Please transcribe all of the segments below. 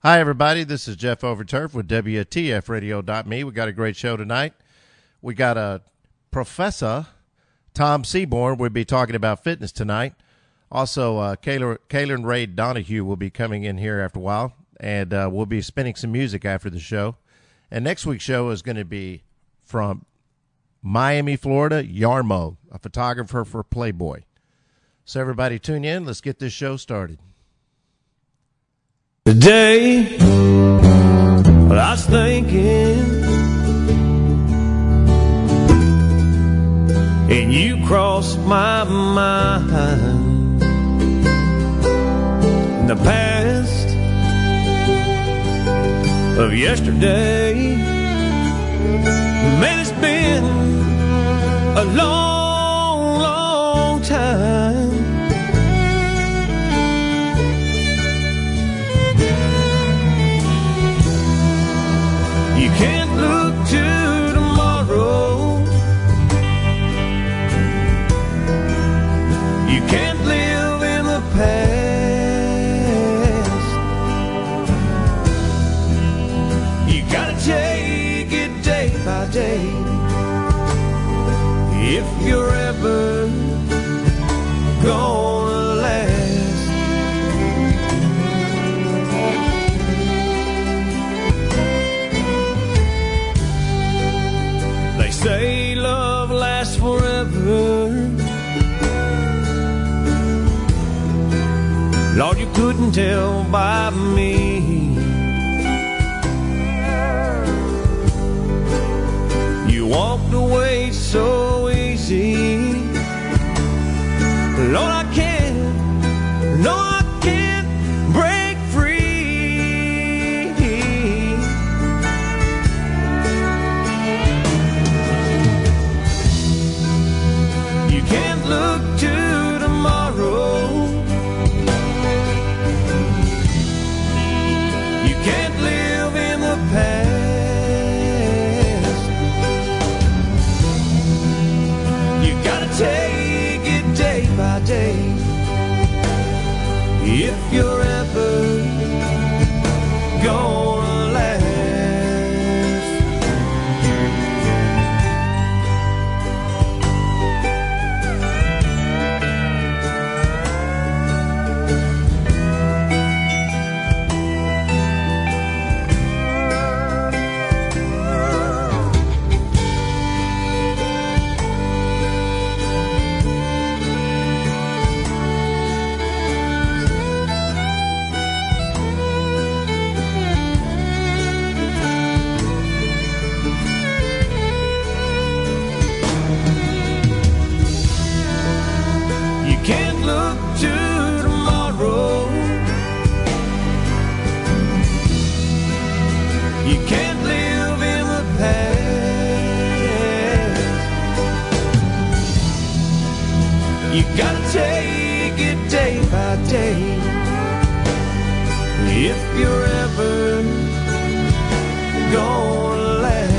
Hi, everybody. This is Jeff Overturf with WTFradio.me. We got a great show tonight. We got a Professor Tom Seaborn. We'll be talking about fitness tonight. Also, Kaylin Ray Donahue will be coming in here after a while, and we'll be spinning some music after the show. And next week's show is going to be from Miami, Florida, Yarmo, a photographer for Playboy. So everybody tune in. Let's get this show started. Today, well, I was thinking, and you crossed my mind. In the past of yesterday, man, it's been a long, long time. You can't look to tomorrow. You can't live in the past. You gotta take it day by day if you're ever gonna last. Say love lasts forever. Lord, you couldn't tell by me. You walked away so easy. Lord, I can't, no, I can't break free. Can't look to tomorrow. You can't live in the past. You gotta take it day by day if you're ever gonna last. You gotta take it day by day if you're ever gonna last.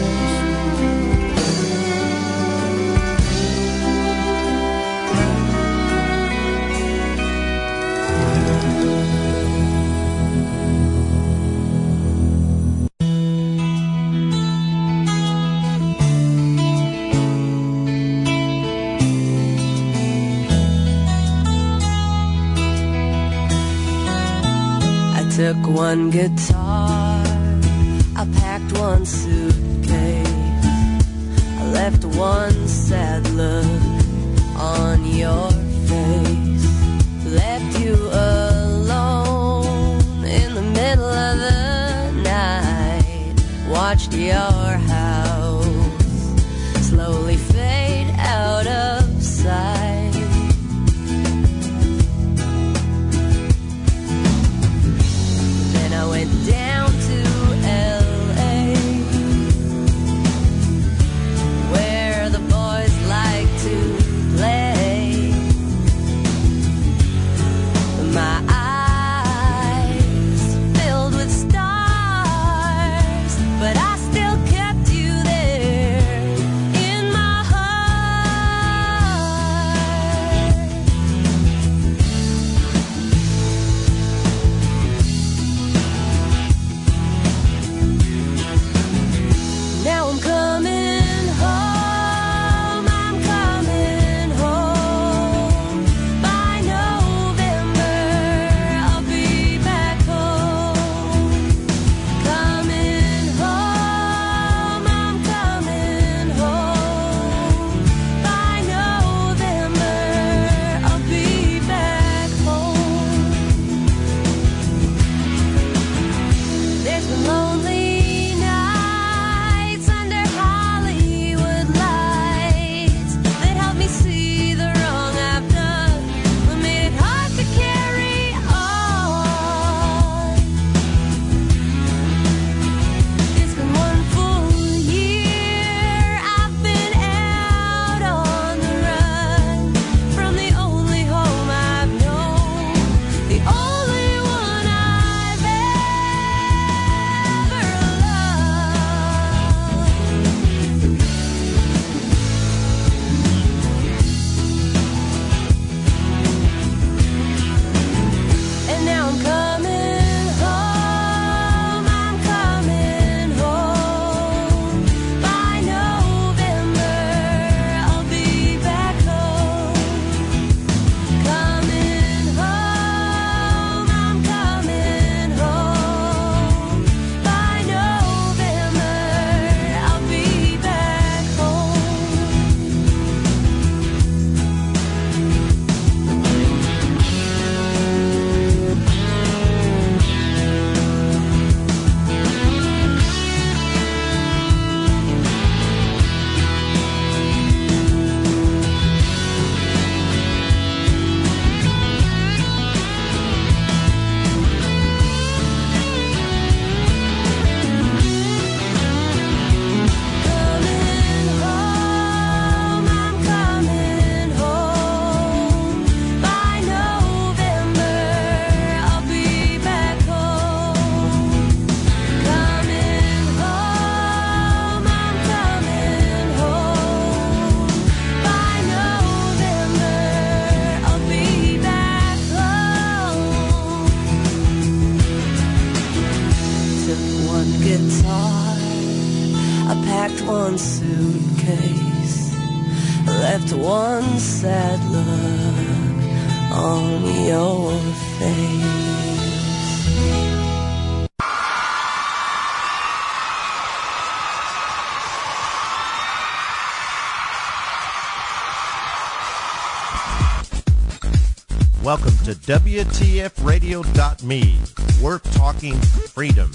Took one guitar, I packed one suitcase, I left one sad look on your face, left you alone in the middle of the night, watched your house slowly fade out of sight. I went down to L.A. where the boys like to play. My eyes filled with stars, but I still kept you I packed one suitcase, left one sad look on your face. Welcome to WTFradio.me. We're talking freedom.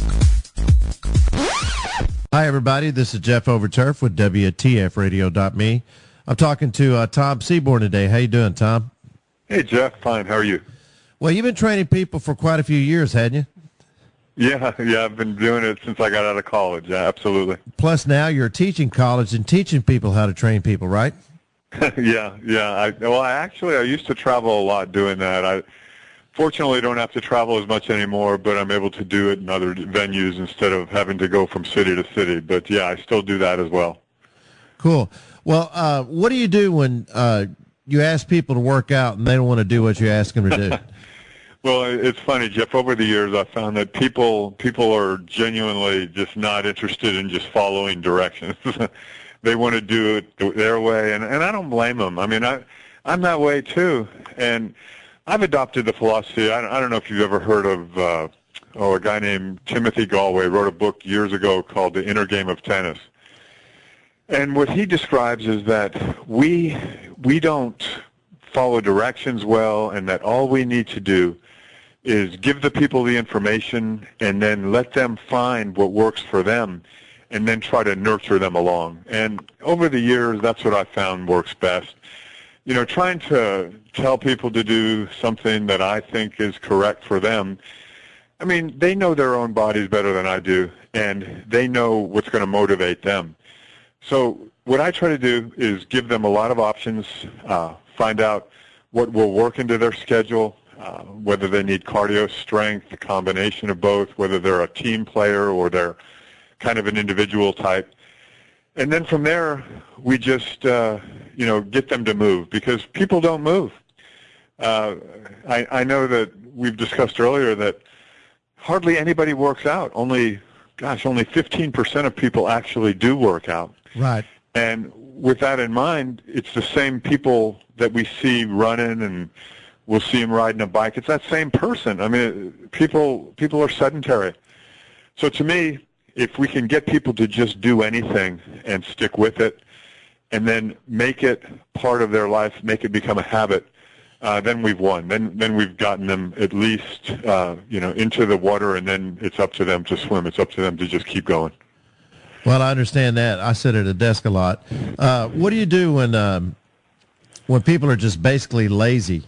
Hi, everybody. This is Jeff Overturf with WTFradio.me. I'm talking to Tom Seaborn today. How you doing, Tom? Hey, Jeff. Fine. How are you? Well, you've been training people for quite a few years, hadn't you? Yeah. I've been doing it since I got out of college. Yeah, absolutely. Plus, now you're teaching college and teaching people how to train people, right? Yeah. I used to travel a lot doing that. I fortunately don't have to travel as much anymore, but I'm able to do it in other venues instead of having to go from city to city. But, yeah, I still do that as well. Cool. Well, what do you do when you ask people to work out and they don't want to do what you ask them to do? Well, it's funny, Jeff. Over the years, I found that people are genuinely just not interested in just following directions. They want to do it their way, and I don't blame them. I mean, I'm that way too, and I've adopted the philosophy. I don't know if you've ever heard of a guy named Timothy Galway wrote a book years ago called The Inner Game of Tennis. And what he describes is that we don't follow directions well, and that all we need to do is give the people the information and then let them find what works for them, and then try to nurture them along. And over the years, that's what I found works best. You know, trying to tell people to do something that I think is correct for them. I mean, they know their own bodies better than I do, and they know what's going to motivate them. So what I try to do is give them a lot of options, find out what will work into their schedule, whether they need cardio, strength, a combination of both, whether they're a team player or they're kind of an individual type. And then from there, we just, get them to move, because people don't move. I know that we've discussed earlier that hardly anybody works out. Only 15% of people actually do work out. Right. And with that in mind, it's the same people that we see running, and we'll see them riding a bike. It's that same person. I mean, people are sedentary. So to me, if we can get people to just do anything and stick with it, and then make it part of their life, make it become a habit, then we've won. Then we've gotten them at least, into the water, and then it's up to them to swim. It's up to them to just keep going. Well, I understand that. I sit at a desk a lot. What do you do when people are just basically lazy?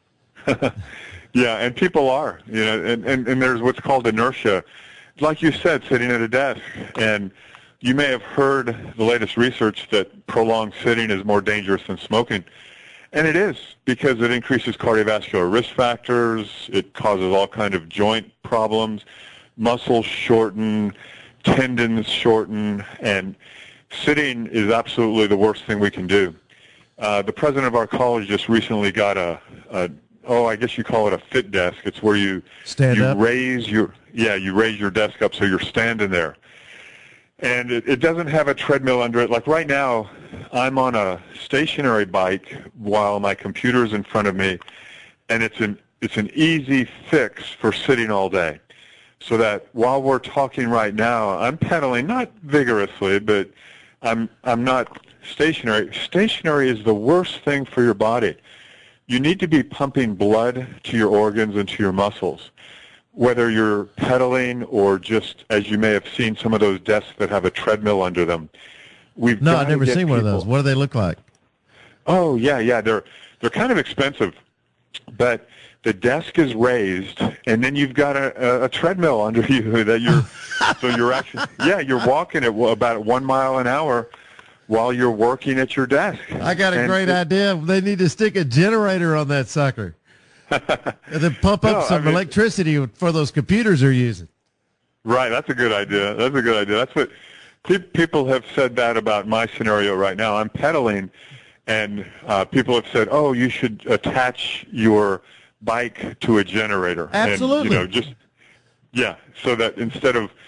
Yeah, and people are, and there's what's called inertia. Like you said, sitting at a desk, and you may have heard the latest research that prolonged sitting is more dangerous than smoking. And it is, because it increases cardiovascular risk factors, it causes all kind of joint problems, muscles shorten, tendons shorten, and sitting is absolutely the worst thing we can do. The president of our college just recently got I guess you call it a fit desk. It's where you raise your desk up so you're standing there. And it doesn't have a treadmill under it. Like right now, I'm on a stationary bike while my computer's in front of me, and it's an easy fix for sitting all day. So that while we're talking right now, I'm pedaling, not vigorously, but I'm not stationary. Stationary is the worst thing for your body. You need to be pumping blood to your organs and to your muscles, whether you're pedaling or just, as you may have seen, some of those desks that have a treadmill under them. I've never seen one of those. What do they look like? Oh, yeah. They're kind of expensive, but the desk is raised, and then you've got a treadmill under you that you're actually, you're walking at about 1 mile an hour while you're working at your desk. I got a great idea. They need to stick a generator on that sucker. And then pump up some electricity for those computers they're using. Right, that's a good idea. That's what people have said that about my scenario right now. I'm pedaling, and people have said, "Oh, you should attach your bike to a generator." Absolutely. And, so that instead of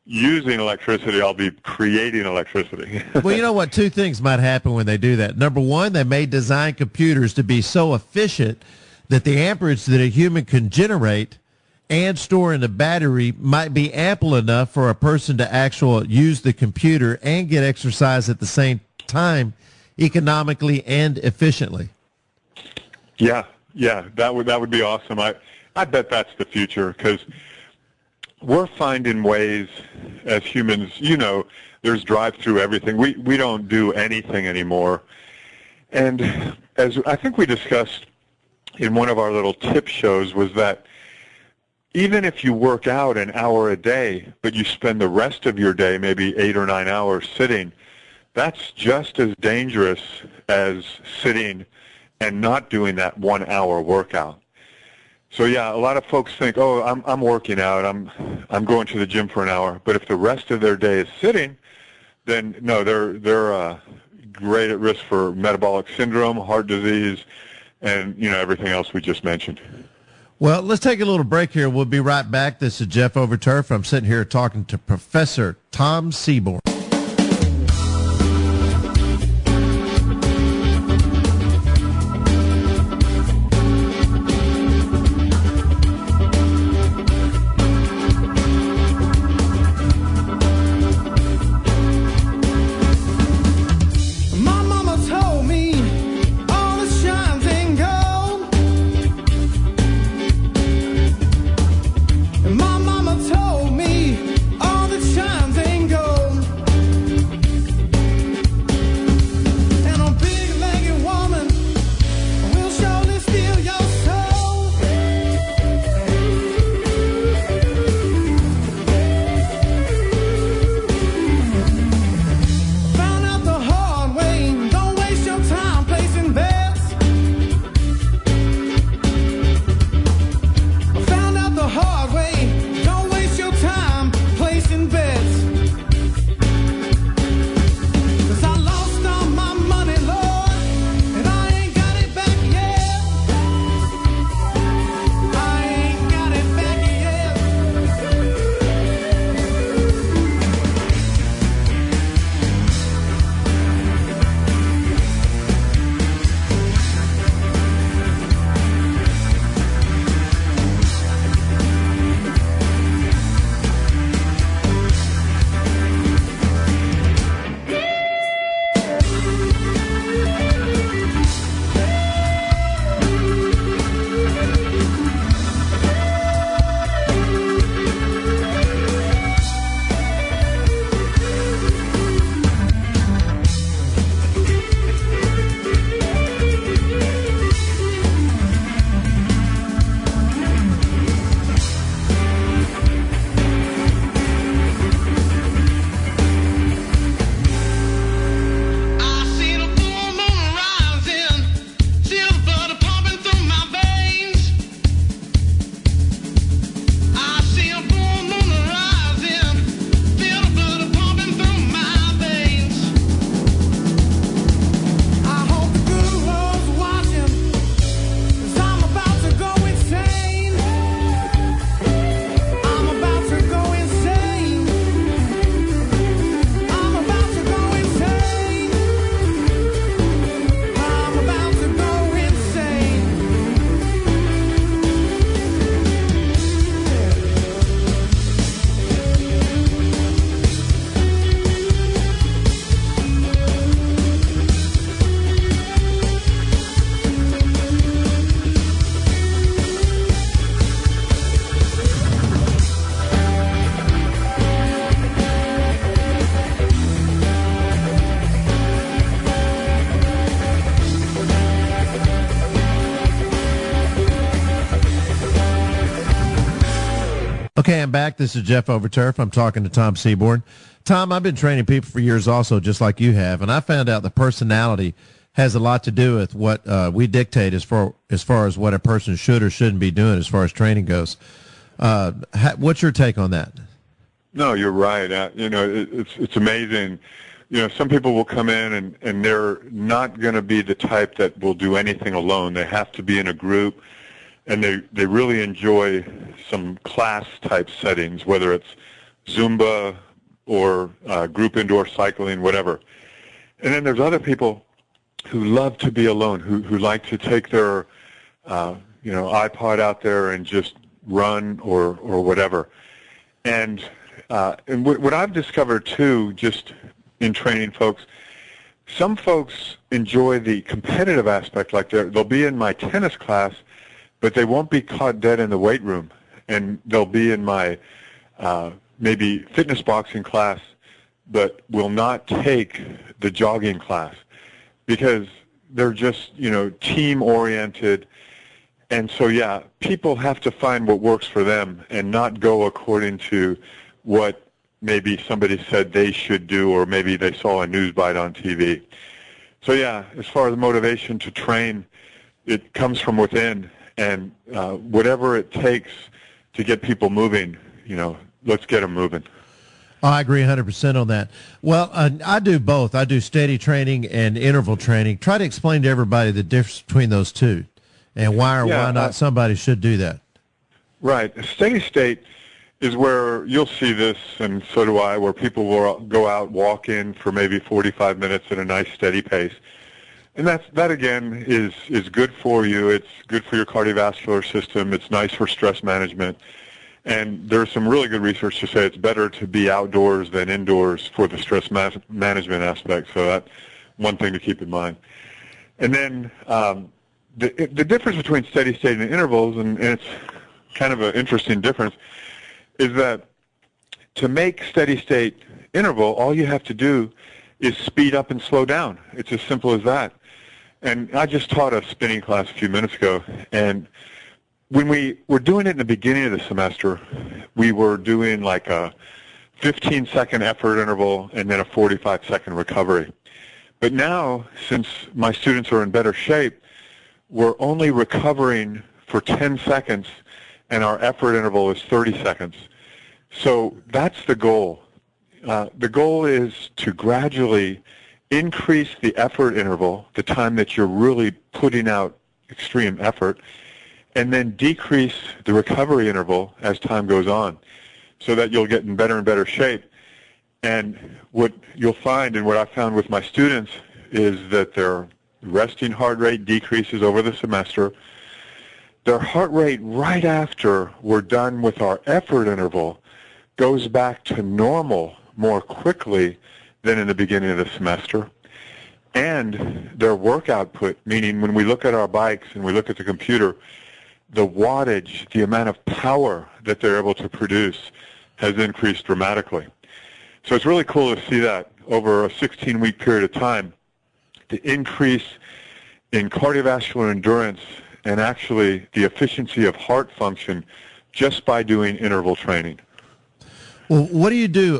using electricity, I'll be creating electricity. Well, you know what? Two things might happen when they do that. Number one, they may design computers to be so efficient that the amperage that a human can generate and store in the battery might be ample enough for a person to actually use the computer and get exercise at the same time, economically and efficiently. Yeah, that would be awesome. I bet that's the future, because we're finding ways as humans, there's drive-through everything. We don't do anything anymore. And as I think we discussed in one of our little tip shows, was that even if you work out an hour a day, but you spend the rest of your day, maybe 8 or 9 hours sitting, that's just as dangerous as sitting and not doing that 1 hour workout. So yeah, a lot of folks think, oh, I'm working out, I'm going to the gym for an hour, but if the rest of their day is sitting, then no, they're great at risk for metabolic syndrome, heart disease, and everything else we just mentioned. Well, let's take a little break here. We'll be right back. This is Jeff Overturf. I'm sitting here talking to Professor Tom Seaborn. Okay, I'm back. This is Jeff Overturf. I'm talking to Tom Seaborn. Tom, I've been training people for years also, just like you have, and I found out the personality has a lot to do with what we dictate as far as what a person should or shouldn't be doing as far as training goes. What's your take on that? No, you're right. It's amazing. Some people will come in and they're not going to be the type that will do anything alone. They have to be in a group, and they really enjoy some class-type settings, whether it's Zumba, or group indoor cycling, whatever. And then there's other people who love to be alone, who like to take their iPod out there and just run or whatever. And what I've discovered too, just in training folks, some folks enjoy the competitive aspect. Like they'll be in my tennis class, but they won't be caught dead in the weight room, and they'll be in my maybe fitness boxing class, but will not take the jogging class because they're just, team oriented. And so, yeah, people have to find what works for them and not go according to what maybe somebody said they should do, or maybe they saw a news bite on TV. So, yeah, as far as motivation to train, it comes from within, and whatever it takes to get people moving, let's get them moving. I agree 100% on that. Well, I do both. I do steady training and interval training. Try to explain to everybody the difference between those two and why or why not somebody should do that. Right. A steady state is where you'll see this, and so do I, where people will go out walking for maybe 45 minutes at a nice steady pace. And that again is good for you. It's good for your cardiovascular system. It's nice for stress management. And there's some really good research to say it's better to be outdoors than indoors for the stress management aspect. So that's one thing to keep in mind. And then the difference between steady state and intervals, and it's kind of an interesting difference, is that to make steady state interval, all you have to do is speed up and slow down. It's as simple as that. And I just taught a spinning class a few minutes ago, and when we were doing it in the beginning of the semester, we were doing like a 15-second effort interval and then a 45-second recovery. But now, since my students are in better shape, we're only recovering for 10 seconds, and our effort interval is 30 seconds. So that's the goal. The goal is to gradually increase the effort interval, the time that you're really putting out extreme effort, and then decrease the recovery interval as time goes on so that you'll get in better and better shape. And what you'll find, and what I found with my students, is that their resting heart rate decreases over the semester. Their heart rate right after we're done with our effort interval goes back to normal more quickly than in the beginning of the semester. And their work output, meaning when we look at our bikes and we look at the computer, the wattage, the amount of power that they're able to produce has increased dramatically. So it's really cool to see that over a 16-week period of time, the increase in cardiovascular endurance and actually the efficiency of heart function just by doing interval training. Well, what do you do,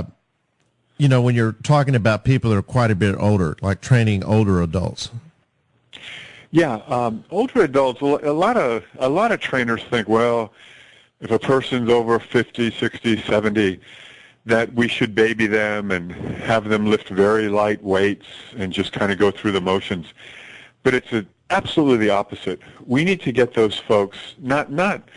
when you're talking about people that are quite a bit older, like training older adults? Yeah, older adults, a lot of trainers think, well, if a person's over 50, 60, 70, that we should baby them and have them lift very light weights and just kind of go through the motions. But it's absolutely the opposite. We need to get those folks not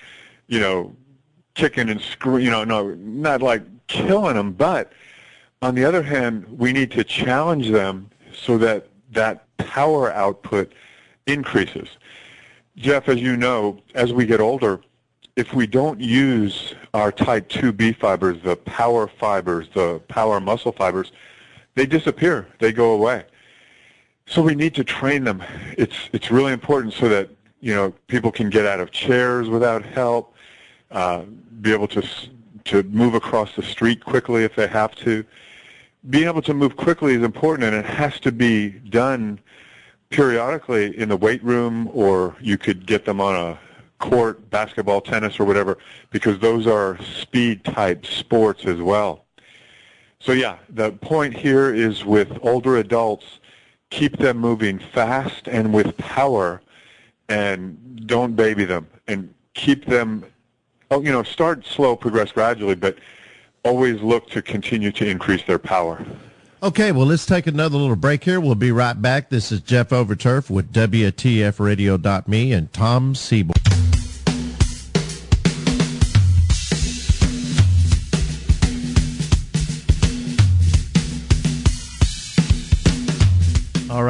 kicking and screaming, not like killing them, but on the other hand, we need to challenge them so that that power output increases. Jeff, as you know, as we get older, if we don't use our type 2B fibers, the power muscle fibers, they disappear. They go away. So we need to train them. It's really important so that, people can get out of chairs without help, be able to move across the street quickly if they have to. Being able to move quickly is important, and it has to be done periodically in the weight room, or you could get them on a court, basketball, tennis, or whatever, because those are speed-type sports as well. So, yeah, the point here is with older adults, keep them moving fast and with power, and don't baby them, and keep them, start slow, progress gradually, but always look to continue to increase their power. Okay, well, let's take another little break here. We'll be right back. This is Jeff Overturf with WTFradio.me and Tom Seaborn.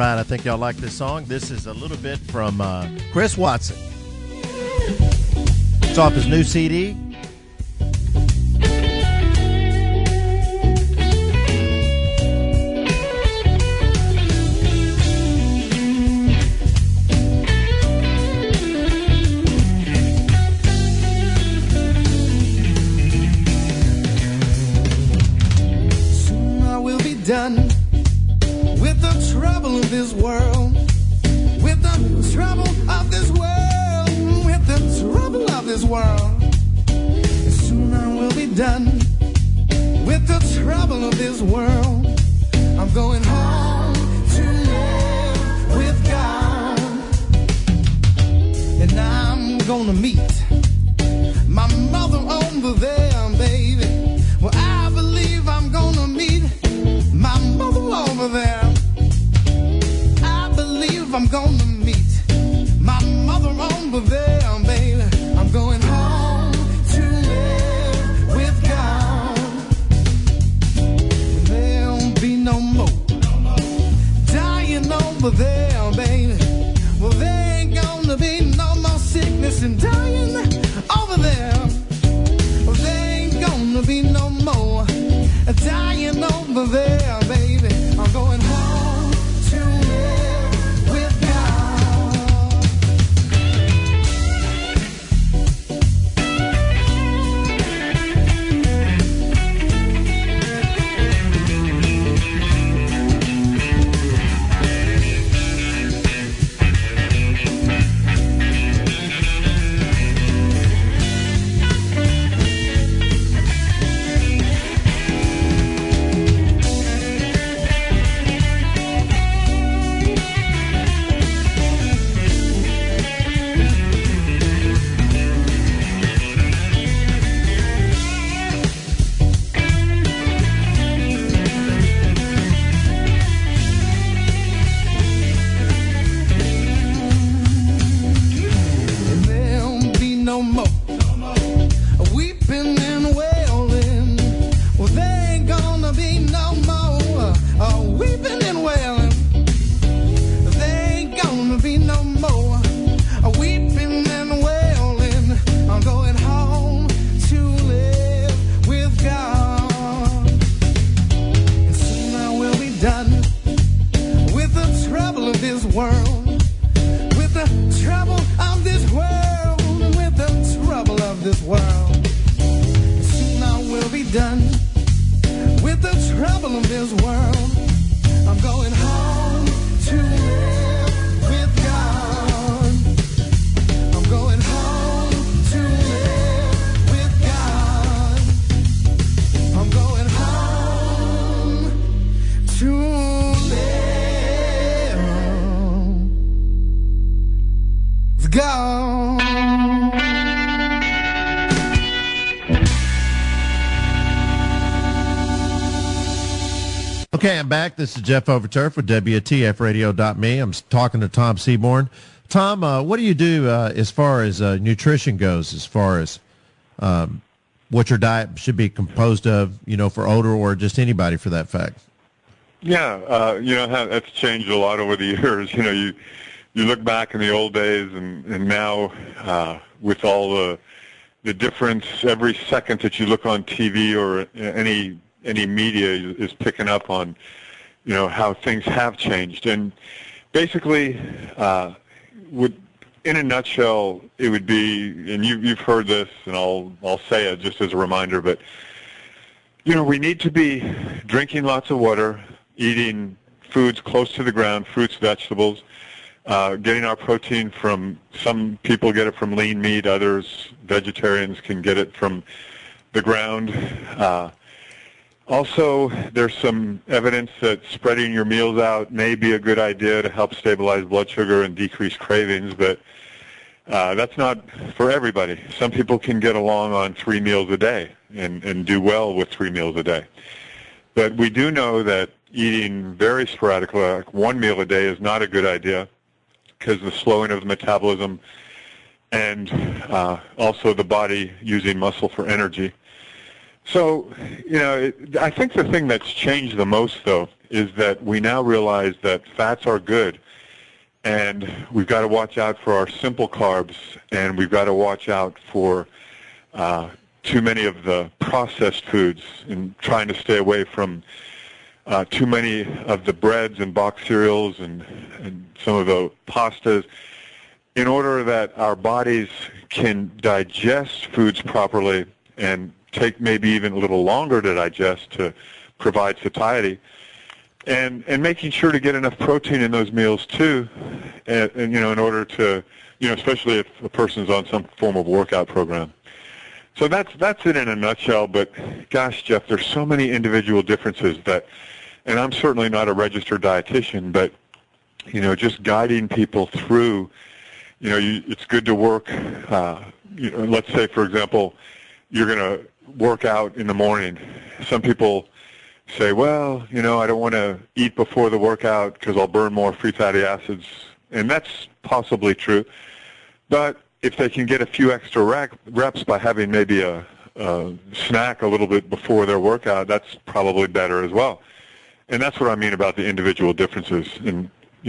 tonight. I think y'all like this song. This is a little bit from Chris Watson. It's off his new CD. Done with the trouble of this world, with the trouble of this world, with the trouble of this world. Soon I will be done with the trouble of this world. I'm going home to live with God, and I'm gonna meet my mother over there, baby. Well, I believe I'm gonna meet my mother over there. I believe I'm gonna meet my mother over there, baby. I'm going home to live with God. There'll be no more dying over there, baby. Well, there ain't gonna be no more sickness and dying over there. Well, there ain't gonna be no more dying over there, baby. I'm going home to live with God. Okay, I'm back. This is Jeff Overturf with WTFradio.me. I'm talking to Tom Seaborn. Tom, what do you do as far as nutrition goes, as far as what your diet should be composed of, for older or just anybody for that fact? Yeah, that's changed a lot over the years. You look back in the old days and now with all the difference, every second that you look on TV or any media is picking up on, how things have changed. And basically, in a nutshell, it would be, and you've heard this, and I'll say it just as a reminder, but, we need to be drinking lots of water, eating foods close to the ground, fruits, vegetables, getting our protein from, some people get it from lean meat, others, vegetarians, can get it from the ground. Also, there's some evidence that spreading your meals out may be a good idea to help stabilize blood sugar and decrease cravings, but that's not for everybody. Some people can get along on 3 meals a day and do well with 3 meals a day. But we do know that eating very sporadically, like 1 meal a day, is not a good idea because of the slowing of the metabolism and also the body using muscle for energy. So, I think the thing that's changed the most, though, is that we now realize that fats are good, and we've got to watch out for our simple carbs, and we've got to watch out for too many of the processed foods, and trying to stay away from too many of the breads and box cereals and some of the pastas, in order that our bodies can digest foods properly and take maybe even a little longer to digest to provide satiety, and making sure to get enough protein in those meals too, and in order to, especially if a person's on some form of workout program. So that's it in a nutshell. But gosh, Jeff, there's so many individual differences that, and I'm certainly not a registered dietitian, but just guiding people through. It's good to work. Let's say, for example, you're going to work out in the morning. Some people say, well, I don't want to eat before the workout because I'll burn more free fatty acids, and that's possibly true. But if they can get a few extra reps by having maybe a snack a little bit before their workout, that's probably better as well. And that's what I mean about the individual differences. And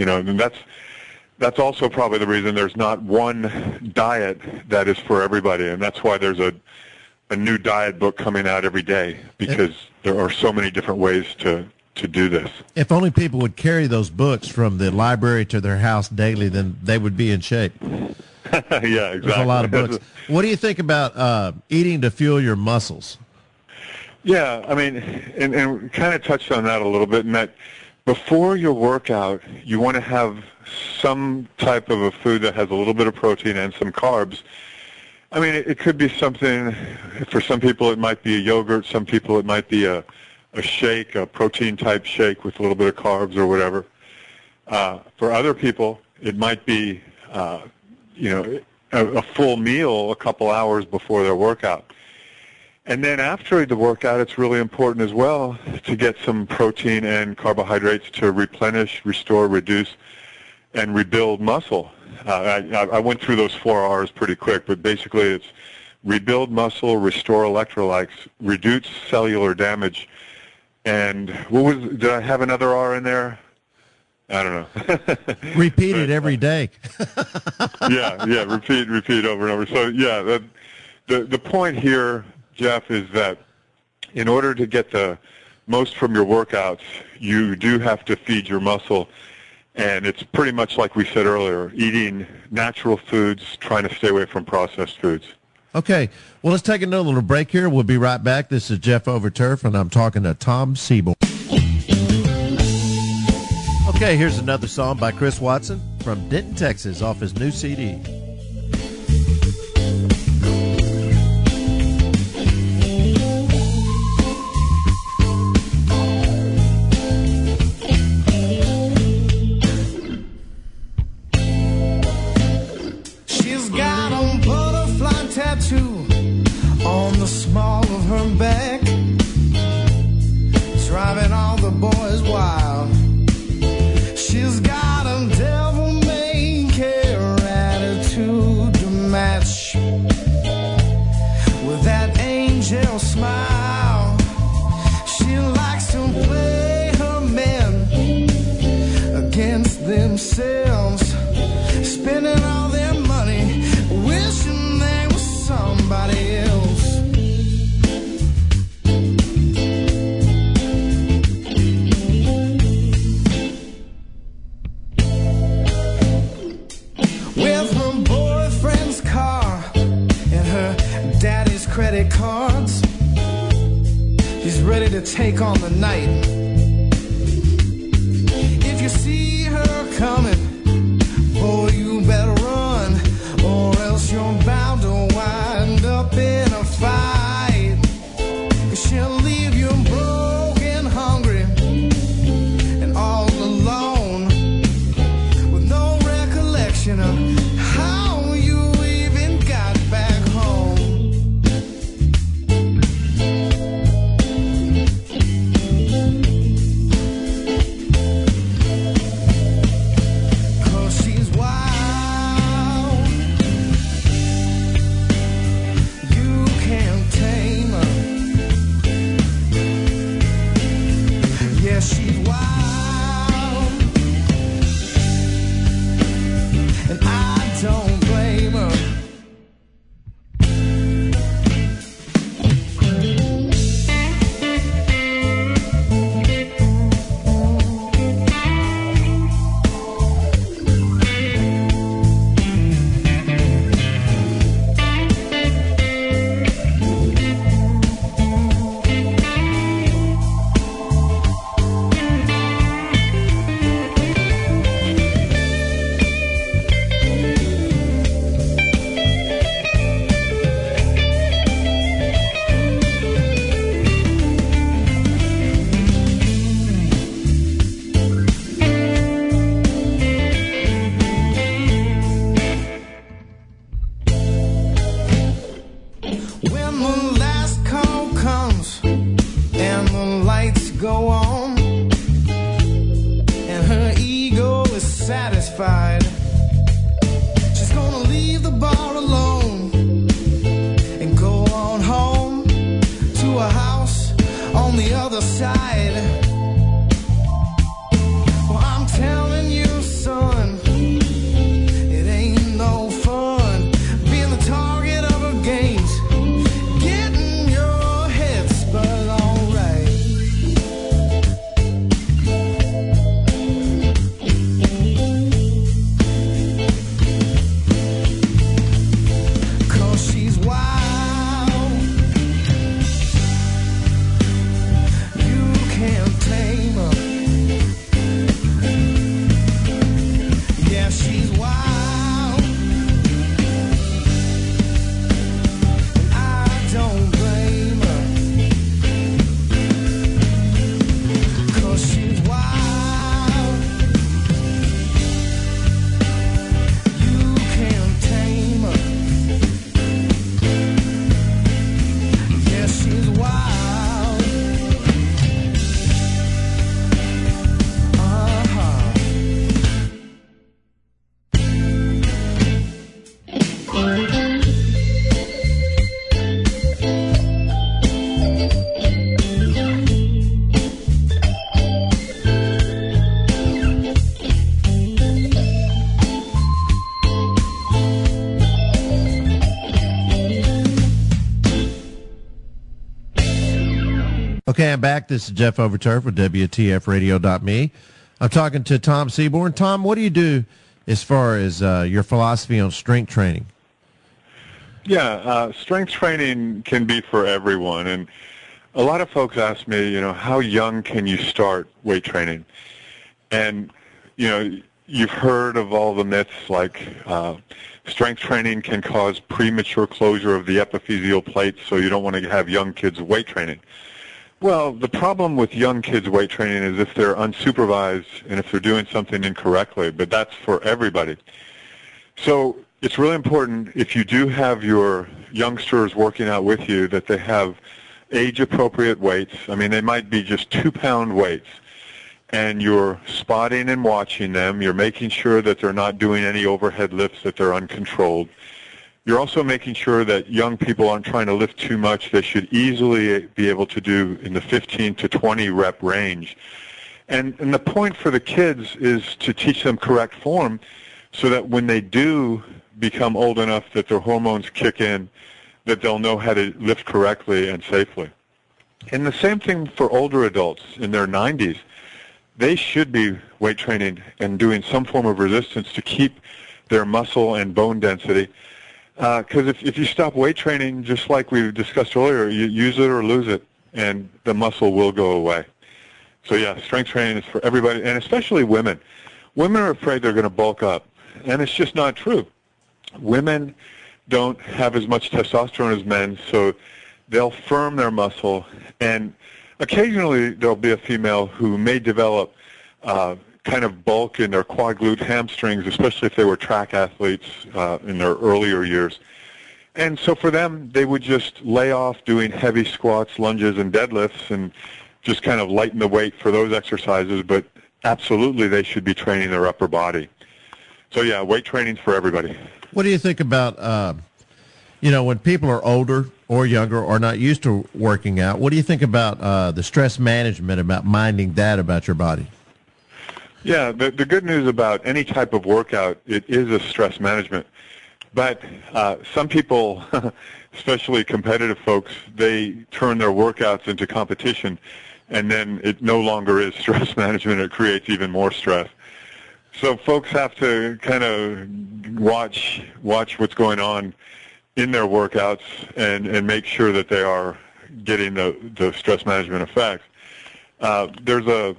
that's also probably the reason there's not one diet that is for everybody, and that's why there's a new diet book coming out every day, because there are so many different ways to do this. If only people would carry those books from the library to their house daily, then they would be in shape. Yeah, exactly. There's a lot of books. What do you think about eating to fuel your muscles? Yeah, I mean, and kind of touched on that a little bit, in that before your workout, you want to have some type of a food that has a little bit of protein and some carbs. I mean, it could be something, for some people it might be a yogurt, some people it might be a shake, a protein-type shake with a little bit of carbs or whatever. For other people, it might be, a full meal a couple hours before their workout. And then after the workout, it's really important as well to get some protein and carbohydrates to replenish, restore, reduce, and rebuild muscle. I went through those 4 R's pretty quick, but basically it's rebuild muscle, restore electrolytes, reduce cellular damage, and did I have another R in there? I don't know. Repeat it every day. yeah, repeat over and over. So yeah, the point here, Jeff, is that in order to get the most from your workouts, you do have to feed your muscle. And it's pretty much like we said earlier, eating natural foods, trying to stay away from processed foods. Okay. Well, let's take another little break here. We'll be right back. This is Jeff Overturf, and I'm talking to Tom Seaborn. Okay, here's another song by Chris Watson from Denton, Texas, off his new CD. On the small of her back, driving all the boys wild. She's got a devil-may-care attitude to match with that angel smile. She likes to play her men against themselves, spending all their money, wishing they were somebody else. With her boyfriend's car and her daddy's credit cards, she's ready to take on the night. If you see her coming, boy, you better run, or else you're bound to wind up in a fight. She'll leave you broken, hungry, and all alone, with no recollection of how you even got back home. go on, and her ego is satisfied. She's gonna leave the bar alone and go on home to a house on the other side. Well, I'm telling you, son, it ain't no fun being the target of her games, getting your head spun all right. 'Cause she's wild, you can't tame her. Yeah, she's wild, and I don't blame her. 'Cause she's wild, you can't tame her. Yeah, she's wild. Uh-huh. Okay, I'm back. This is Jeff Overturf with WTFradio.me. I'm talking to Tom Seaborn. Tom, what do you do as far as your philosophy on strength training? Yeah, strength training can be for everyone, and a lot of folks ask me, how young can you start weight training? And, you've heard of all the myths like strength training can cause premature closure of the epiphyseal plate, so you don't want to have young kids weight training. Well, the problem with young kids weight training is if they're unsupervised and if they're doing something incorrectly, but that's for everybody. So it's really important if you do have your youngsters working out with you that they have age-appropriate weights. I mean, they might be just 2-pound weights, and you're spotting and watching them. You're making sure that they're not doing any overhead lifts, that they're uncontrolled. You're also making sure that young people aren't trying to lift too much. They should easily be able to do in the 15 to 20 rep range. And the point for the kids is to teach them correct form so that when they do become old enough that their hormones kick in, that they'll know how to lift correctly and safely. And the same thing for older adults in their 90s. They should be weight training and doing some form of resistance to keep their muscle and bone density. Because if you stop weight training, just like we discussed earlier, you use it or lose it, and the muscle will go away. So yeah, strength training is for everybody, and especially women. Women are afraid they're going to bulk up, and it's just not true. Women don't have as much testosterone as men, so they'll firm their muscle, and occasionally there'll be a female who may develop kind of bulk in their quad glute hamstrings, especially if they were track athletes in their earlier years. And so for them, they would just lay off doing heavy squats, lunges, and deadlifts and just kind of lighten the weight for those exercises, but absolutely they should be training their upper body. So yeah, weight training's for everybody. What do you think about, when people are older or younger or not used to working out, what do you think about the stress management, about minding that about your body? Yeah, the good news about any type of workout, it is a stress management. But some people, especially competitive folks, they turn their workouts into competition, and then it no longer is stress management. It creates even more stress. So folks have to kind of watch what's going on in their workouts and make sure that they are getting the stress management effects. There's a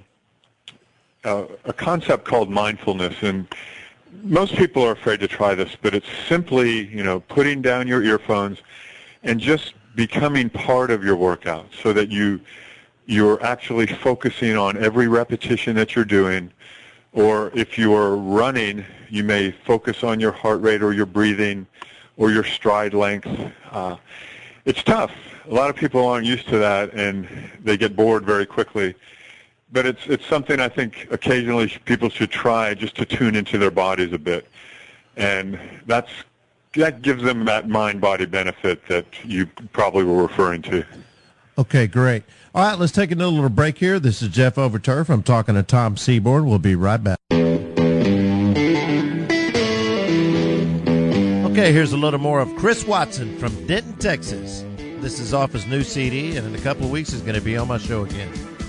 concept called mindfulness, and most people are afraid to try this, but it's simply, putting down your earphones and just becoming part of your workout so that you're actually focusing on every repetition that you're doing. Or if you're running, you may focus on your heart rate or your breathing or your stride length. It's tough. A lot of people aren't used to that, and they get bored very quickly. but it's something I think occasionally people should try just to tune into their bodies a bit, and that gives them that mind-body benefit that you probably were referring to. Okay, great. All right, let's take another little break here. This is Jeff Overturf. I'm talking to Tom Seaborn. We'll be right back. Okay, here's a little more of Chris Watson from Denton, Texas. This is off his new CD, and in a couple of weeks he's going to be on my show again.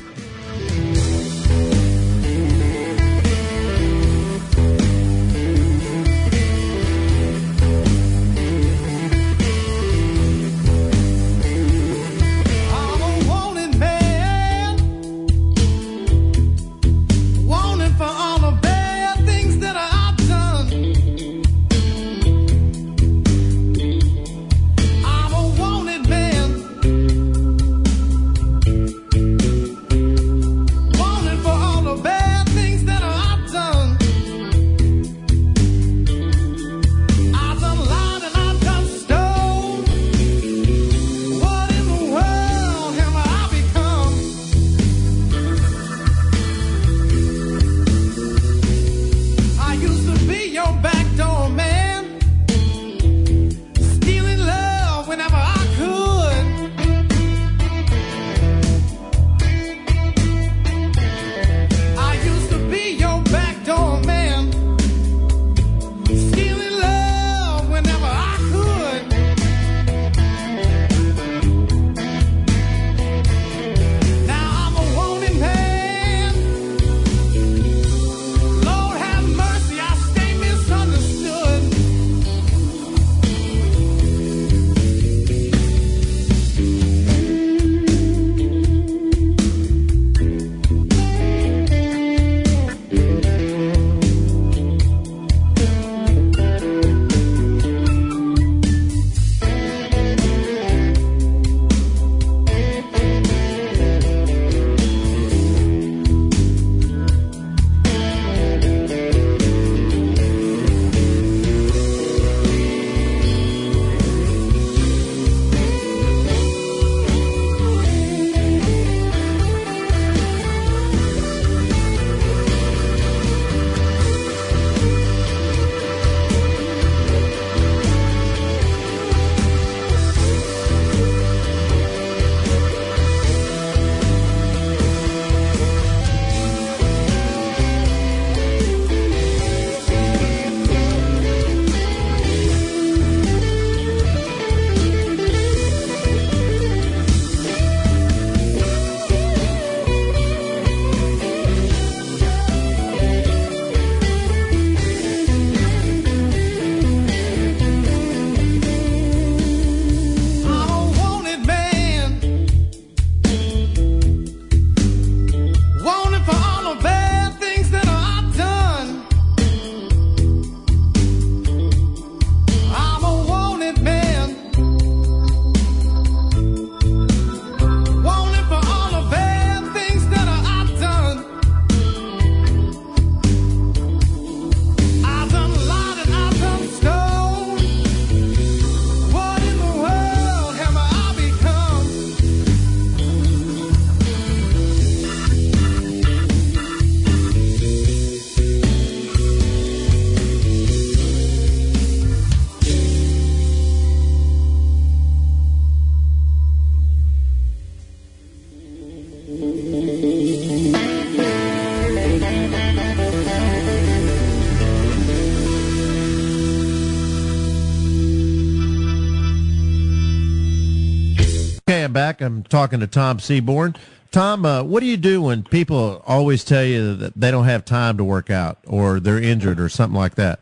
Back. I'm talking to Tom Seaborn. Tom, what do you do when people always tell you that they don't have time to work out or they're injured or something like that?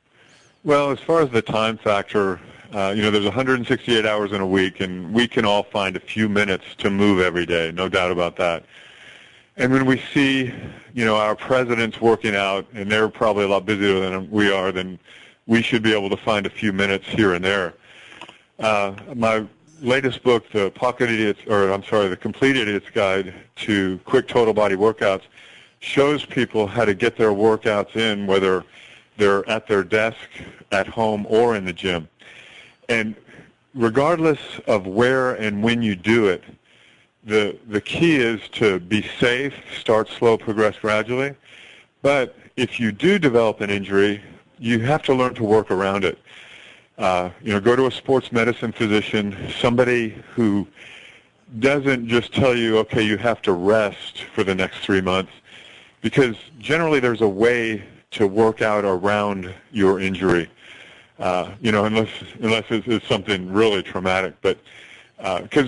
Well, as far as the time factor, there's 168 hours in a week, and we can all find a few minutes to move every day, no doubt about that. And when we see, our presidents working out, and they're probably a lot busier than we are, then we should be able to find a few minutes here and there. My latest book, the Complete Idiot's Guide to Quick Total Body Workouts, shows people how to get their workouts in, whether they're at their desk, at home, or in the gym. And regardless of where and when you do it, the key is to be safe, start slow, progress gradually. But if you do develop an injury, you have to learn to work around it. Go to a sports medicine physician, somebody who doesn't just tell you, okay, you have to rest for the next 3 months, because generally there's a way to work out around your injury, unless it's something really traumatic. But because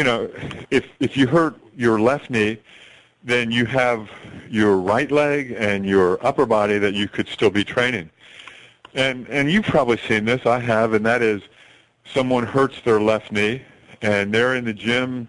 if you hurt your left knee, then you have your right leg and your upper body that you could still be training. And you've probably seen this, I have, and that is someone hurts their left knee, and they're in the gym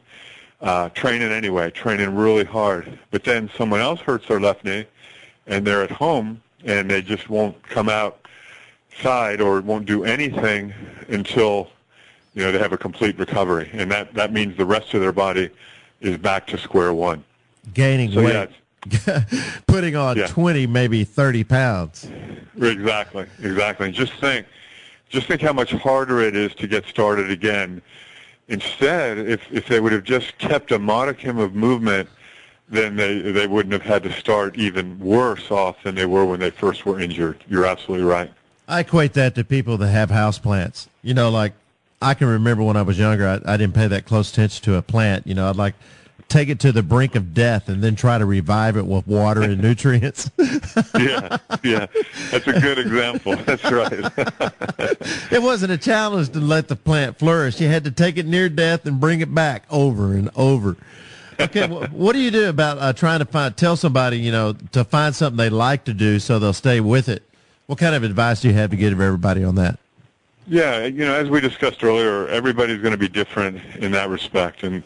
training really hard. But then someone else hurts their left knee, and they're at home, and they just won't come outside or won't do anything until they have a complete recovery. And that means the rest of their body is back to square one. Gaining weight. Yeah, putting on 20, maybe 30 pounds. Exactly. Just think how much harder it is to get started again. Instead, if they would have just kept a modicum of movement, then they wouldn't have had to start even worse off than they were when they first were injured. You're absolutely right. I equate that to people that have houseplants. Like I can remember when I was younger, I didn't pay that close attention to a plant. I'd like take it to the brink of death and then try to revive it with water and nutrients. Yeah. That's a good example. That's right. It wasn't a challenge to let the plant flourish. You had to take it near death and bring it back over and over. Okay, what do you do about trying to tell somebody, to find something they like to do so they'll stay with it? What kind of advice do you have to give everybody on that? Yeah, as we discussed earlier, everybody's going to be different in that respect. And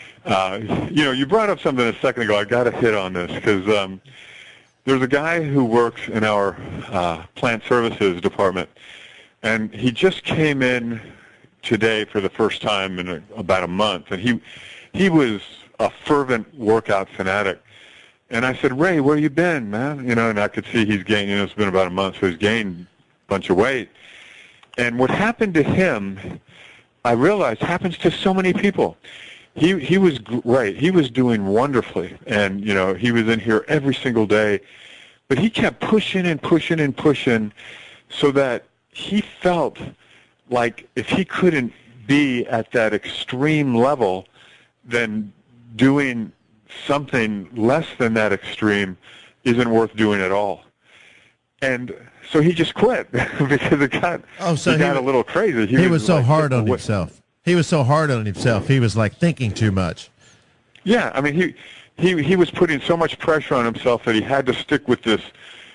you brought up something a second ago. I got to hit on this because there's a guy who works in our plant services department, and he just came in today for the first time in about a month, and he was a fervent workout fanatic. And I said, Ray, where you been, man? And I could see he's gained. It's been about a month, so he's gained a bunch of weight. And what happened to him, I realized, happens to so many people. He was great. He was doing wonderfully, and he was in here every single day, but he kept pushing and pushing and pushing, so that he felt like if he couldn't be at that extreme level, then doing something less than that extreme isn't worth doing at all. And so he just quit because it got a little crazy. He was so hard on himself. He was so hard on himself. He was like thinking too much. Yeah, I mean, he was putting so much pressure on himself that he had to stick with this,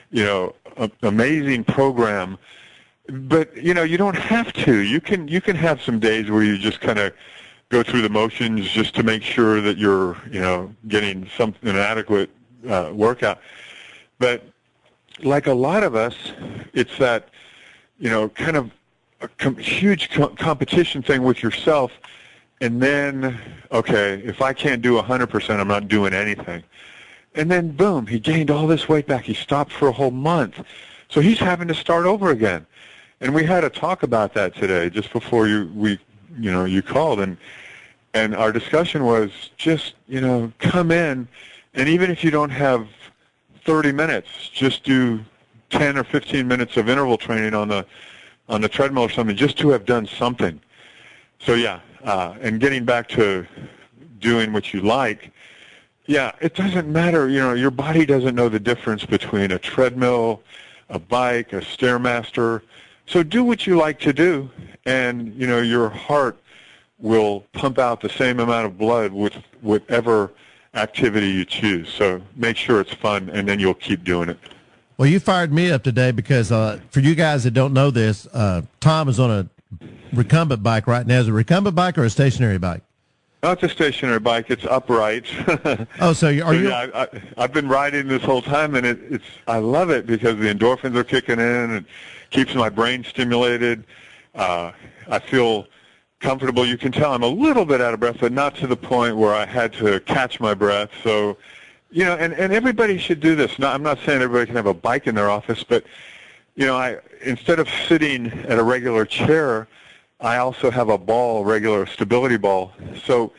amazing program. But you don't have to. You can have some days where you just kind of go through the motions just to make sure that you're getting an adequate workout. But like a lot of us, it's that kind of a huge competition thing with yourself, and then, okay, if I can't do 100%, I'm not doing anything. And then, boom, he gained all this weight back. He stopped for a whole month. So he's having to start over again. And we had a talk about that today, just before you called, and our discussion was just, come in, and even if you don't have 30 minutes, just do 10 or 15 minutes of interval training on the treadmill or something, just to have done something. So and getting back to doing what you like, it doesn't matter. Your body doesn't know the difference between a treadmill, a bike, a Stairmaster. So do what you like to do, and your heart will pump out the same amount of blood with whatever activity you choose. So make sure it's fun, and then you'll keep doing it. Well, you fired me up today because for you guys that don't know this, Tom is on a recumbent bike right now. Is it a recumbent bike or a stationary bike? No, it's a stationary bike. It's upright. Oh, so are you? Yeah, I've been riding this whole time, and I love it because the endorphins are kicking in and keeps my brain stimulated. I feel comfortable. You can tell I'm a little bit out of breath, but not to the point where I had to catch my breath. So, and everybody should do this. I'm not saying everybody can have a bike in their office, but, instead of sitting at a regular chair, I also have a regular stability ball. So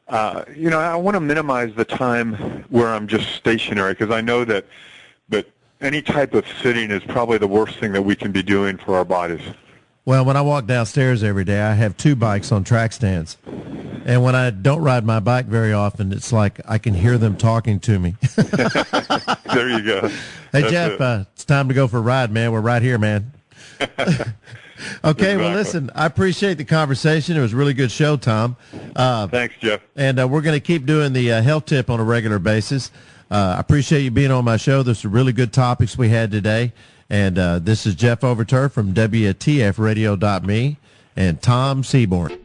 I want to minimize the time where I'm just stationary, because I know that any type of sitting is probably the worst thing that we can be doing for our bodies. Well, when I walk downstairs every day, I have 2 bikes on track stands. And when I don't ride my bike very often, it's like I can hear them talking to me. There you go. Hey, That's Jeff, it. it's time to go for a ride, man. We're right here, man. Okay, well, listen, I appreciate the conversation. It was a really good show, Tom. Thanks, Jeff. And we're going to keep doing the health tip on a regular basis. I appreciate you being on my show. There's some really good topics we had today. And this is Jeff Overturf from WTFradio.me and Tom Seaborn.